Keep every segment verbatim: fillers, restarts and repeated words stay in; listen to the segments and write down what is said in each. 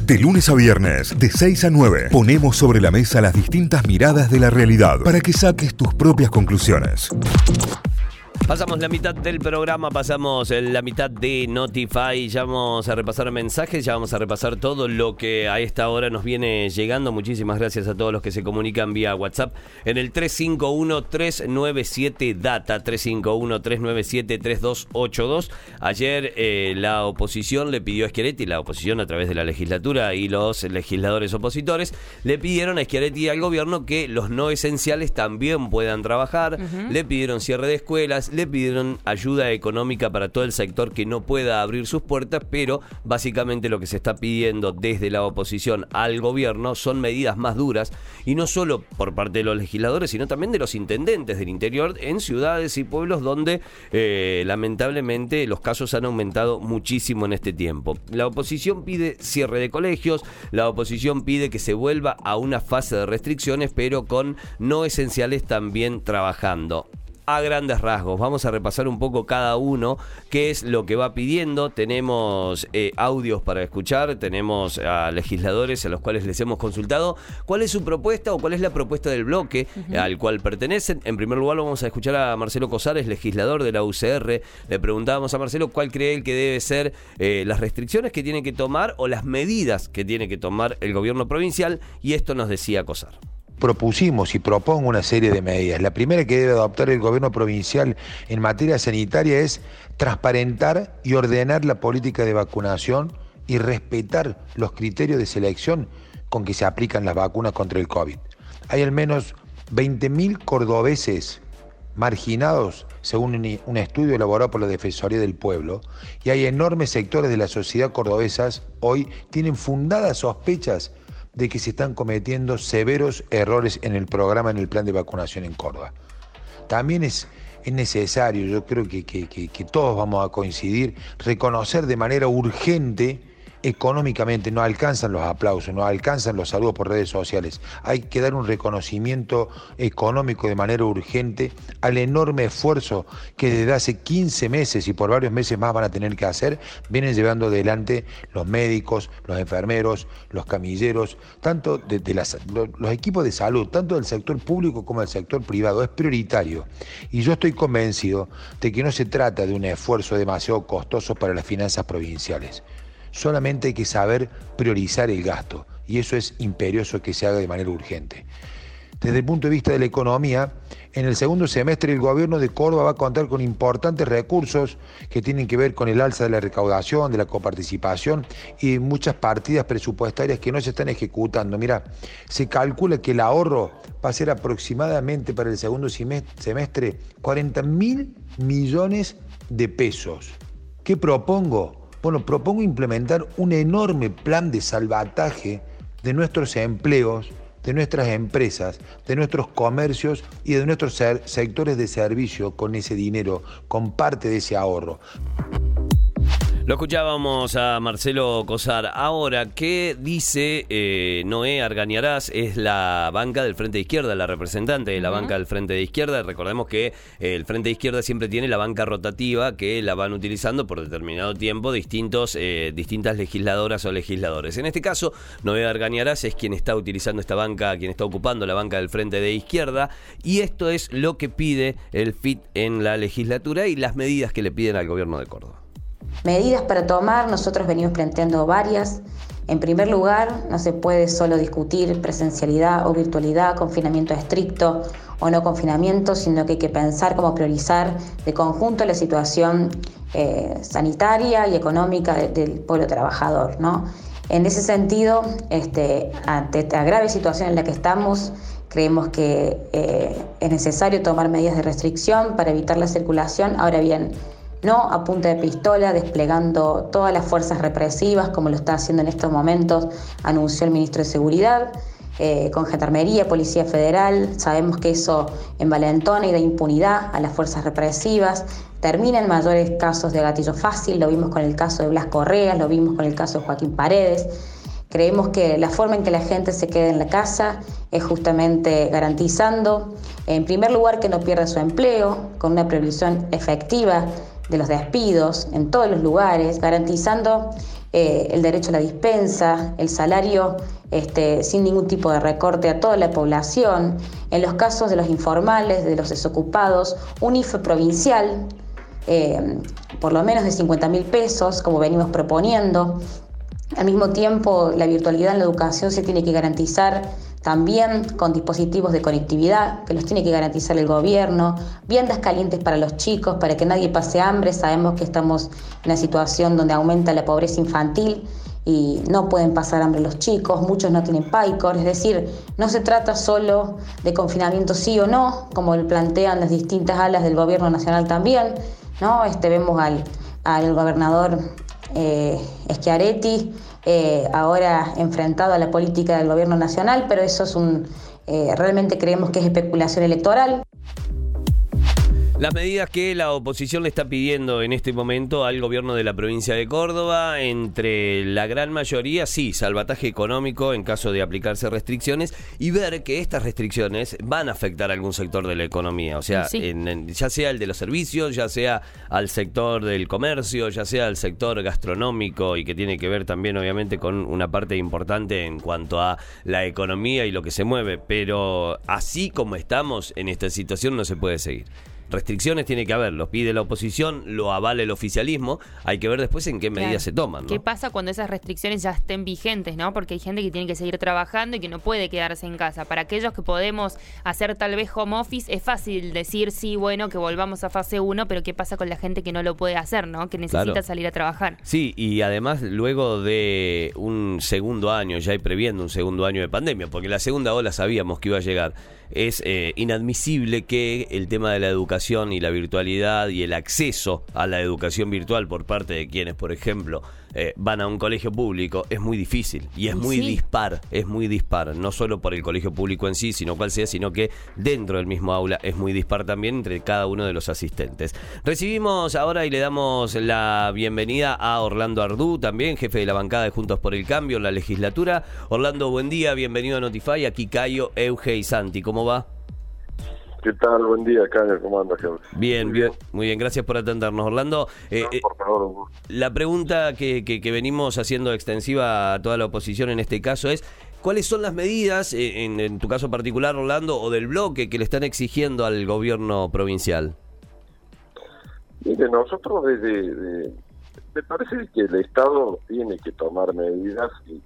De lunes a viernes, de seis a nueve, ponemos sobre la mesa las distintas miradas de la realidad para que saques tus propias conclusiones. Pasamos la mitad del programa, pasamos la mitad de Notify, ya vamos a repasar mensajes, ya vamos a repasar todo lo que a esta hora nos viene llegando. Muchísimas gracias a todos los que se comunican vía WhatsApp en el tres cinco uno, tres nueve siete, DATA, tres cinco uno, tres nueve siete, tres dos ocho dos. Ayer eh, la oposición le pidió a Schiaretti, la oposición a través de la legislatura y los legisladores opositores, le pidieron a Schiaretti y al gobierno que los no esenciales también puedan trabajar, uh-huh. Le pidieron cierre de escuelas, le pidieron ayuda económica para todo el sector que no pueda abrir sus puertas, pero básicamente lo que se está pidiendo desde la oposición al gobierno son medidas más duras, y no solo por parte de los legisladores, sino también de los intendentes del interior en ciudades y pueblos donde eh, lamentablemente los casos han aumentado muchísimo en este tiempo. La oposición pide cierre de colegios, la oposición pide que se vuelva a una fase de restricciones, pero con no esenciales también trabajando. A grandes rasgos, vamos a repasar un poco cada uno qué es lo que va pidiendo. Tenemos eh, audios para escuchar, tenemos a legisladores a los cuales les hemos consultado cuál es su propuesta o cuál es la propuesta del bloque uh-huh. al cual pertenecen. En primer lugar vamos a escuchar a Marcelo Cosares, legislador de la U C R. Le preguntábamos a Marcelo cuál cree él que debe ser eh, las restricciones que tiene que tomar o las medidas que tiene que tomar el gobierno provincial, y esto nos decía Cosar. Propusimos y propongo una serie de medidas. La primera que debe adoptar el gobierno provincial en materia sanitaria es transparentar y ordenar la política de vacunación y respetar los criterios de selección con que se aplican las vacunas contra el COVID. Hay al menos veinte mil cordobeses marginados, según un estudio elaborado por la Defensoría del Pueblo, y hay enormes sectores de la sociedad cordobesas hoy tienen fundadas sospechas de que se están cometiendo severos errores en el programa, en el plan de vacunación en Córdoba. También es, es necesario, yo creo que, que, que, que todos vamos a coincidir, reconocer de manera urgente. Económicamente no alcanzan los aplausos, no alcanzan los saludos por redes sociales. Hay que dar un reconocimiento económico de manera urgente al enorme esfuerzo que desde hace quince meses y por varios meses más van a tener que hacer, vienen llevando adelante los médicos, los enfermeros, los camilleros, tanto de, de las, los, los equipos de salud, tanto del sector público como del sector privado. Es prioritario. Y yo estoy convencido de que no se trata de un esfuerzo demasiado costoso para las finanzas provinciales. Solamente hay que saber priorizar el gasto, y eso es imperioso que se haga de manera urgente. Desde el punto de vista de la economía, en el segundo semestre el gobierno de Córdoba va a contar con importantes recursos que tienen que ver con el alza de la recaudación, de la coparticipación y muchas partidas presupuestarias que no se están ejecutando. Mirá, se calcula que el ahorro va a ser aproximadamente para el segundo semestre cuarenta mil millones de pesos. ¿Qué propongo? Bueno, propongo implementar un enorme plan de salvataje de nuestros empleos, de nuestras empresas, de nuestros comercios y de nuestros ser- sectores de servicio con ese dinero, con parte de ese ahorro. Lo escuchábamos a Marcelo Cosar. Ahora, ¿qué dice eh, Noé Argañarás? Es la banca del Frente de Izquierda, la representante de la uh-huh. banca del Frente de Izquierda. Recordemos que eh, el Frente de Izquierda siempre tiene la banca rotativa, que la van utilizando por determinado tiempo distintos, eh, distintas legisladoras o legisladores. En este caso, Noé Argañarás es quien está utilizando esta banca, quien está ocupando la banca del Frente de Izquierda, y esto es lo que pide el F I T en la legislatura y las medidas que le piden al gobierno de Córdoba. Medidas para tomar, nosotros venimos planteando varias. En primer lugar, no se puede solo discutir presencialidad o virtualidad, confinamiento estricto o no confinamiento, sino que hay que pensar cómo priorizar de conjunto la situación eh, sanitaria y económica de, del pueblo trabajador, ¿no? En ese sentido, este, ante esta grave situación en la que estamos, creemos que eh, es necesario tomar medidas de restricción para evitar la circulación. Ahora bien, no a punta de pistola, desplegando todas las fuerzas represivas, como lo está haciendo en estos momentos, anunció el ministro de Seguridad, eh, con Gendarmería, Policía Federal. Sabemos que eso envalentona y da impunidad a las fuerzas represivas, termina en mayores casos de gatillo fácil, lo vimos con el caso de Blas Correa, lo vimos con el caso de Joaquín Paredes. Creemos que la forma en que la gente se quede en la casa es justamente garantizando, en primer lugar, que no pierda su empleo, con una previsión efectiva de los despidos en todos los lugares, garantizando eh, el derecho a la dispensa, el salario este, sin ningún tipo de recorte a toda la población, en los casos de los informales, de los desocupados, un I F E provincial, eh, por lo menos de cincuenta mil pesos, como venimos proponiendo. Al mismo tiempo, la virtualidad en la educación se tiene que garantizar también con dispositivos de conectividad, que los tiene que garantizar el gobierno, viandas calientes para los chicos, para que nadie pase hambre. Sabemos que estamos en una situación donde aumenta la pobreza infantil y no pueden pasar hambre los chicos, muchos no tienen PAICOR, es decir, no se trata solo de confinamiento sí o no, como lo plantean las distintas alas del gobierno nacional también, ¿no? Este, vemos al, al gobernador eh, Schiaretti, Eh, ahora enfrentado a la política del gobierno nacional, pero eso es un eh, realmente creemos que es especulación electoral. Las medidas que la oposición le está pidiendo en este momento al gobierno de la provincia de Córdoba, entre la gran mayoría, sí, salvataje económico en caso de aplicarse restricciones y ver que estas restricciones van a afectar a algún sector de la economía, o sea, sí. en, en, ya sea el de los servicios, ya sea al sector del comercio, ya sea al sector gastronómico y que tiene que ver también obviamente con una parte importante en cuanto a la economía y lo que se mueve, pero así como estamos en esta situación no se puede seguir. Restricciones tiene que haber, los pide la oposición, lo avala el oficialismo, hay que ver después en qué medidas claro. se toman, ¿no? ¿Qué pasa cuando esas restricciones ya estén vigentes, ¿no? Porque hay gente que tiene que seguir trabajando y que no puede quedarse en casa. Para aquellos que podemos hacer tal vez home office, es fácil decir, sí, bueno, que volvamos a fase uno, pero ¿qué pasa con la gente que no lo puede hacer, ¿no? Que necesita claro. salir a trabajar. Sí, y además luego de un segundo año, ya hay previendo un segundo año de pandemia, porque la segunda ola sabíamos que iba a llegar, es eh, inadmisible que el tema de la educación y la virtualidad y el acceso a la educación virtual por parte de quienes, por ejemplo, eh, van a un colegio público, es muy difícil y es muy sí. dispar, es muy dispar, no solo por el colegio público en sí, sino cual sea, sino que dentro del mismo aula es muy dispar también entre cada uno de los asistentes. Recibimos ahora y le damos la bienvenida a Orlando Ardú, también jefe de la bancada de Juntos por el Cambio en la legislatura. Orlando, buen día, bienvenido a Notify, aquí Cayo, Euge y Santi, ¿cómo va? ¿Qué tal? Buen día, Cayo. ¿Cómo andas, Jorge? Bien, bien, muy bien. Gracias por atendernos, Orlando. Eh, no, por favor, un gusto. La pregunta que, que, que venimos haciendo extensiva a toda la oposición en este caso es, ¿cuáles son las medidas, eh, en, en tu caso particular, Orlando, o del bloque que le están exigiendo al gobierno provincial? Mire, nosotros desde... De, me parece que el Estado tiene que tomar medidas y,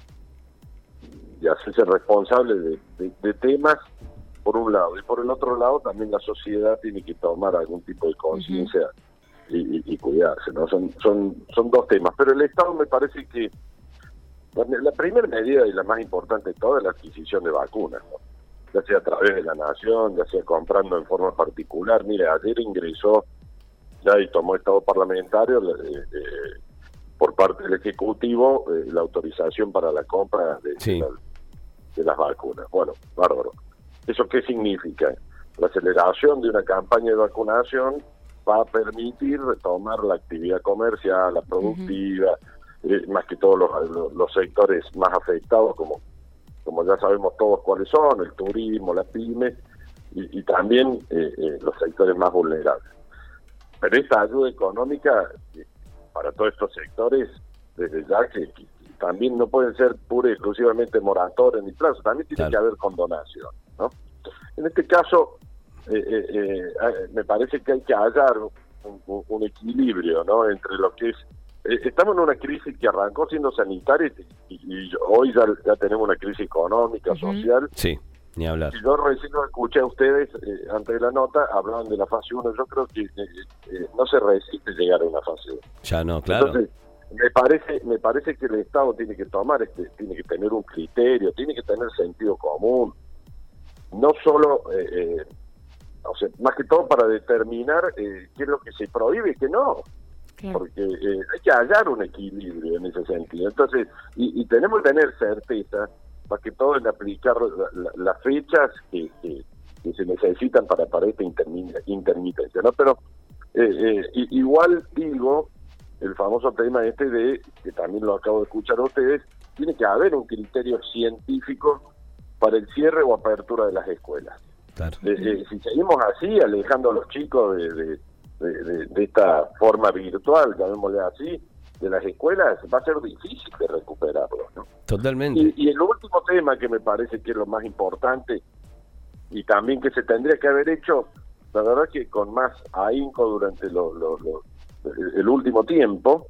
y hacerse responsable de, de, de temas por un lado, y por el otro lado también la sociedad tiene que tomar algún tipo de conciencia uh-huh. y, y, y cuidarse, ¿no? Son, son, son dos temas, pero el Estado me parece que la, la primera medida y la más importante de toda es la adquisición de vacunas, ¿no? Ya sea a través de la nación, ya sea comprando en forma particular. Mire, ayer ingresó ya y tomó estado parlamentario eh, eh, por parte del Ejecutivo eh, la autorización para la compra de, sí. de, la, de las vacunas. Bueno, bárbaro. ¿Eso qué significa? La aceleración de una campaña de vacunación va a permitir retomar la actividad comercial, la productiva, uh-huh. eh, más que todos los, los, los sectores más afectados, como, como ya sabemos todos cuáles son, el turismo, la pyme, y, y también eh, eh, los sectores más vulnerables. Pero esta ayuda económica eh, para todos estos sectores, desde ya que, que también no pueden ser pura y exclusivamente moratorios ni plazos, también tiene claro. que haber condonación, ¿no? En este caso, eh, eh, eh, me parece que hay que hallar un, un, un equilibrio, ¿no? Entre lo que es... Eh, estamos en una crisis que arrancó siendo sanitaria y, y, y hoy ya, ya tenemos una crisis económica, uh-huh. social. Sí, ni hablar. Y yo recién lo escuché a ustedes, eh, antes de la nota, hablaban de la fase uno. Yo creo que eh, eh, no se resiste llegar a una fase uno. Ya no, claro. Entonces, me parece me parece que el Estado tiene que tomar, este tiene que tener un criterio, tiene que tener sentido común, no solo, eh, eh, o sea, más que todo para determinar eh, qué es lo que se prohíbe y qué no, sí. porque eh, hay que hallar un equilibrio en ese sentido. Entonces, y, y tenemos que tener certeza, más que todo en aplicar la, la, las fechas que, que, que se necesitan para, para esta intermitencia, ¿no? Pero eh, eh, igual digo, el famoso tema este de, que también lo acabo de escuchar a ustedes, tiene que haber un criterio científico para el cierre o apertura de las escuelas. Claro. Eh, eh, si seguimos así, alejando a los chicos de, de, de, de, de esta forma virtual, llamémosle así, de las escuelas va a ser difícil de recuperarlo, ¿no? Totalmente. Y, y el último tema que me parece que es lo más importante y también que se tendría que haber hecho, la verdad que con más ahínco durante lo, lo, lo, el último tiempo,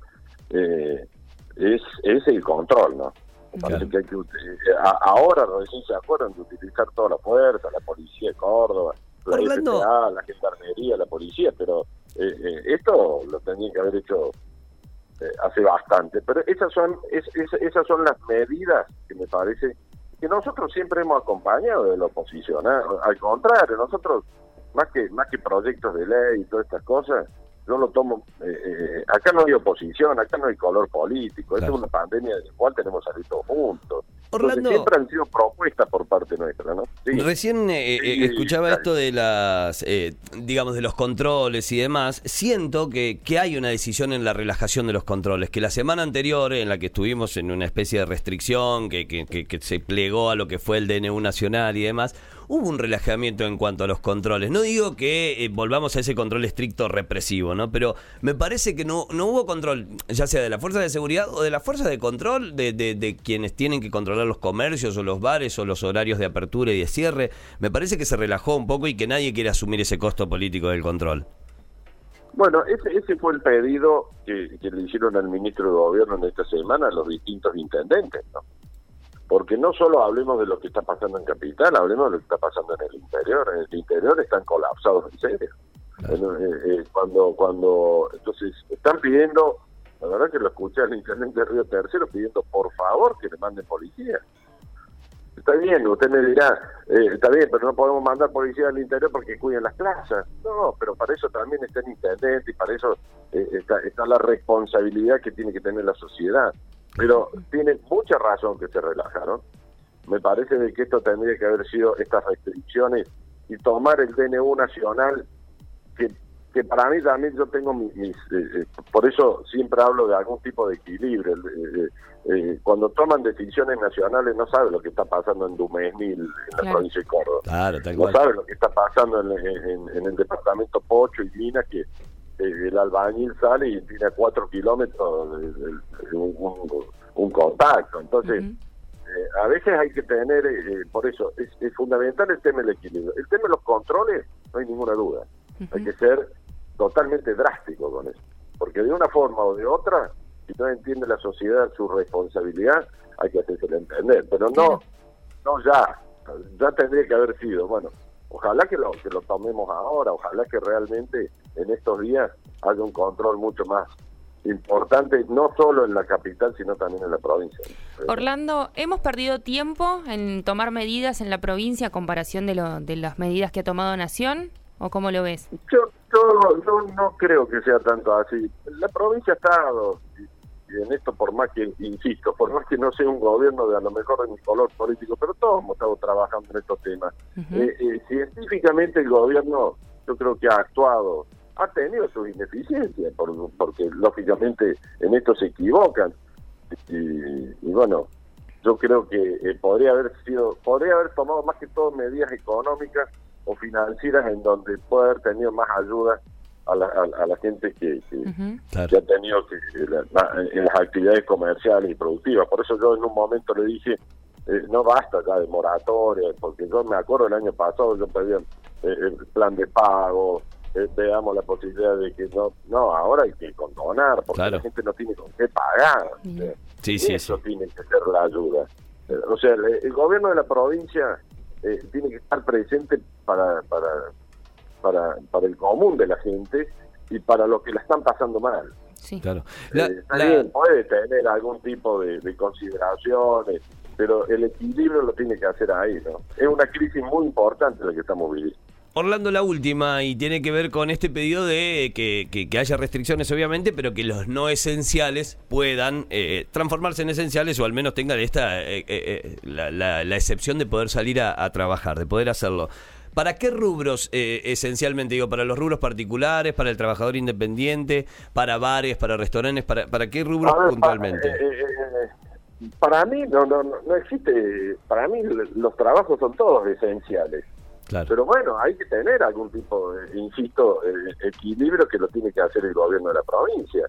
eh, es, es el control, ¿no? Me parece Claro. que hay que eh, a, ahora recién se acuerdan de utilizar toda la fuerza, la policía de Córdoba, la Orlando. F P A, la gendarmería, la policía, pero eh, eh, esto lo tendrían que haber hecho eh, hace bastante. Pero esas son es, es, esas son las medidas que me parece que nosotros siempre hemos acompañado de la oposición, ¿eh? Al contrario, nosotros más que más que proyectos de ley y todas estas cosas, yo lo tomo, eh, eh, acá no hay oposición, acá no hay color político, Claro. esta es una pandemia de la cual tenemos que salir todos juntos. Orlando. Entonces, siempre han sido propuestas por parte nuestra, ¿no? Sí. Recién eh, eh, Sí, escuchaba claro. esto de las, eh, digamos, de los controles y demás. Siento que, que hay una decisión en la relajación de los controles, que la semana anterior, en la que estuvimos en una especie de restricción, que, que, que, que se plegó a lo que fue el D N U nacional y demás, hubo un relajamiento en cuanto a los controles. No digo que eh, volvamos a ese control estricto represivo, ¿no? Pero me parece que no, no hubo control, ya sea de la fuerza de seguridad o de la fuerza de control de, de, de quienes tienen que controlar los comercios o los bares o los horarios de apertura y de cierre. Me parece que se relajó un poco y que nadie quiere asumir ese costo político del control. Bueno, ese, ese fue el pedido que, que le hicieron al ministro de Gobierno en esta semana a los distintos intendentes, ¿no? Porque no solo hablemos de lo que está pasando en Capital, hablemos de lo que está pasando en el interior. En el interior están colapsados en serio. Claro. Eh, eh, cuando, cuando, entonces, están pidiendo, la verdad que lo escuché al intendente de Río Tercero pidiendo por favor que le manden policía. Está bien, usted me dirá, eh, está bien, pero no podemos mandar policía al interior porque cuiden las plazas. No, pero para eso también está el intendente y para eso eh, está, está la responsabilidad que tiene que tener la sociedad. Pero tiene mucha razón que se relajaron. Me parece de que esto tendría que haber sido estas restricciones y tomar el D N U nacional, que, que para mí también yo tengo mis... mis eh, por eso siempre hablo de algún tipo de equilibrio. Eh, eh, cuando toman decisiones nacionales no saben lo que está pasando en Dumesnil, en la Claro. provincia de Córdoba. Claro, tal No cual. saben lo que está pasando en, en, en el departamento Pocho y Minas, que el albañil sale y tiene a cuatro kilómetros de, de, de un, un, un contacto. Entonces, uh-huh. eh, a veces hay que tener, eh, por eso, es, es fundamental el tema del equilibrio. El tema de los controles, no hay ninguna duda. Uh-huh. Hay que ser totalmente drástico con eso. Porque de una forma o de otra, si no entiende la sociedad su responsabilidad, hay que hacérselo entender. Pero no, claro. no ya, ya tendría que haber sido, bueno, ojalá que lo, que lo tomemos ahora, ojalá que realmente en estos días haya un control mucho más importante, no solo en la capital, sino también en la provincia. Orlando, ¿hemos perdido tiempo en tomar medidas en la provincia a comparación de, lo, de las medidas que ha tomado Nación? ¿O cómo lo ves? Yo, yo, yo no creo que sea tanto así. La provincia ha estado, y, y en esto por más que, insisto, por más que no sea un gobierno de a lo mejor de mi color político, pero todos hemos estado trabajando en estos temas. Uh-huh. eh, eh, científicamente el gobierno, yo creo que ha actuado, ha tenido sus ineficiencias, por, porque lógicamente en esto se equivocan. Y, y bueno, yo creo que eh, podría haber sido, podría haber tomado más que todo medidas económicas o financieras en donde puede haber tenido más ayuda a la, a, a la gente que, que, uh-huh. que ha tenido que, la, en las actividades comerciales y productivas. Por eso yo en un momento le dije, eh, no basta ya de moratoria, porque yo me acuerdo el año pasado yo pedía eh, el plan de pago, eh, veamos la posibilidad de que no, no, ahora hay que condonar, porque claro. la gente no tiene con qué pagar. Sí, o sea, sí, sí, eso sí. tiene que ser la ayuda. Eh, o sea, el, el gobierno de la provincia eh, tiene que estar presente para, para, para, para el común de la gente y para los que la están pasando mal. Sí, claro. La, eh, está la... bien, puede tener algún tipo de, de consideraciones, pero el equilibrio lo tiene que hacer ahí, ¿no? Es una crisis muy importante la que estamos viviendo. Orlando, la última, y tiene que ver con este pedido de que, que, que haya restricciones, obviamente, pero que los no esenciales puedan eh, transformarse en esenciales o al menos tengan esta eh, eh, la, la, la excepción de poder salir a, a trabajar, de poder hacerlo. ¿Para qué rubros eh, esencialmente? Digo, ¿para los rubros particulares, para el trabajador independiente, para bares, para restaurantes? ¿Para, para qué rubros ver, puntualmente? Para, eh, eh, para mí no, no, no existe, para mí los trabajos son todos esenciales. Claro. Pero bueno, hay que tener algún tipo de, insisto, eh, equilibrio que lo tiene que hacer el gobierno de la provincia.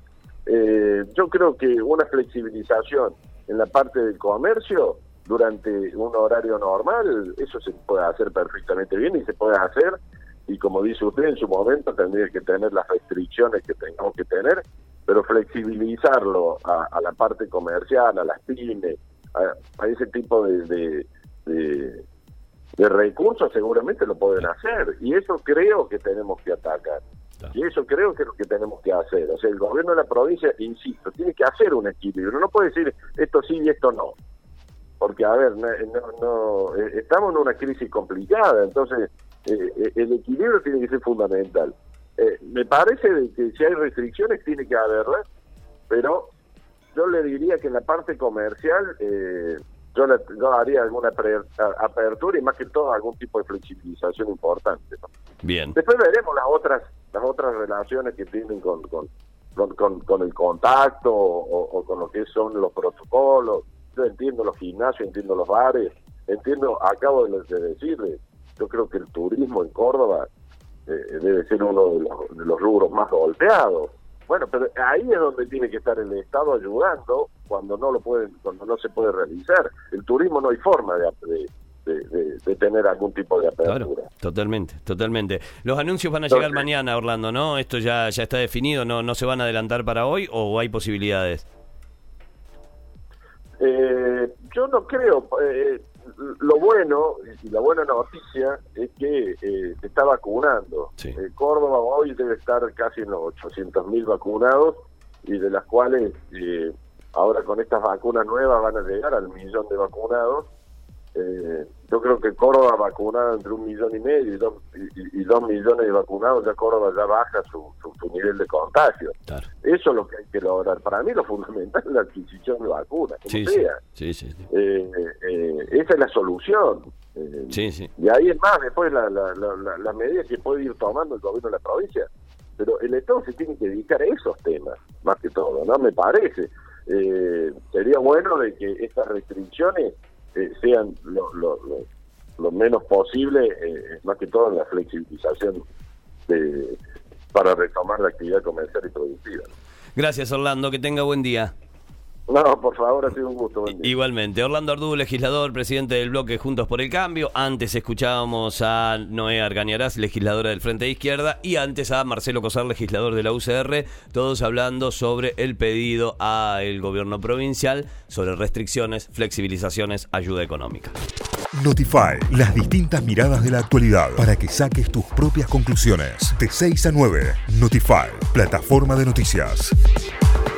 eh, yo creo que una flexibilización en la parte del comercio durante un horario normal, eso se puede hacer perfectamente bien y se puede hacer, y como dice usted, en su momento tendría que tener las restricciones que tengamos que tener, pero flexibilizarlo a, a la parte comercial, a las pymes, a, a ese tipo de, de, de, de recursos, seguramente lo pueden hacer, y eso creo que tenemos que atacar. Y eso creo que es lo que tenemos que hacer. O sea, el gobierno de la provincia, insisto, tiene que hacer un equilibrio. No puede decir esto sí y esto no. Porque, a ver, no, no, no estamos en una crisis complicada, entonces eh, el equilibrio tiene que ser fundamental. Eh, me parece que si hay restricciones tiene que haberlas, pero yo le diría que en la parte comercial eh, yo, le, yo haría alguna pre, a, apertura y más que todo algún tipo de flexibilización importante, ¿no? Bien. Después veremos las otras las otras relaciones que tienen con con, con, con, con el contacto o, o con lo que son los protocolos. Yo entiendo los gimnasios, entiendo los bares, entiendo, acabo de, de decirle, yo creo que el turismo en Córdoba eh, debe ser uno de los, de los rubros más golpeados. Bueno, pero ahí es donde tiene que estar el Estado ayudando cuando no lo pueden, cuando no se puede realizar. El turismo no hay forma de, de De, de, de tener algún tipo de apertura. Claro, totalmente, totalmente. Los anuncios van a llegar Entonces, mañana, Orlando, ¿no? Esto ya ya está definido, ¿no no se van a adelantar para hoy o hay posibilidades? Eh, yo no creo. Eh, lo bueno y la buena noticia es que eh, se está vacunando. Sí. Eh, Córdoba hoy debe estar casi en los ochocientos mil vacunados y de las cuales eh, ahora con estas vacunas nuevas van a llegar al millón de vacunados. Eh, yo creo que Córdoba vacunado entre un millón y medio y dos, y, y dos millones de vacunados, ya Córdoba ya baja su, su, su nivel de contagio. Claro. Eso es lo que hay que lograr. Para mí lo fundamental es la adquisición de vacunas, como Sí, sea. sí, sí, sí. Eh, eh, esa es la solución. Eh, Sí, sí. Y ahí es más, después la, la, la, la, las medidas que puede ir tomando el gobierno de la provincia. Pero el Estado se tiene que dedicar a esos temas, más que todo, ¿no? Me parece. Eh, sería bueno de que estas restricciones Eh, sean lo, lo, lo, lo menos posible, eh, más que todo en la flexibilización de, para retomar la actividad comercial y productiva. Gracias, Orlando, que tenga buen día. No, por favor, ha sido un gusto. Buen día. Igualmente, Orlando Ardú, legislador, presidente del bloque Juntos por el Cambio. Antes escuchábamos a Noé Argañarás, legisladora del Frente de Izquierda, y antes a Marcelo Cosar, legislador de la U C R, todos hablando sobre el pedido al gobierno provincial sobre restricciones, flexibilizaciones, ayuda económica. Notify, las distintas miradas de la actualidad para que saques tus propias conclusiones. De seis a nueve, Notify, plataforma de noticias.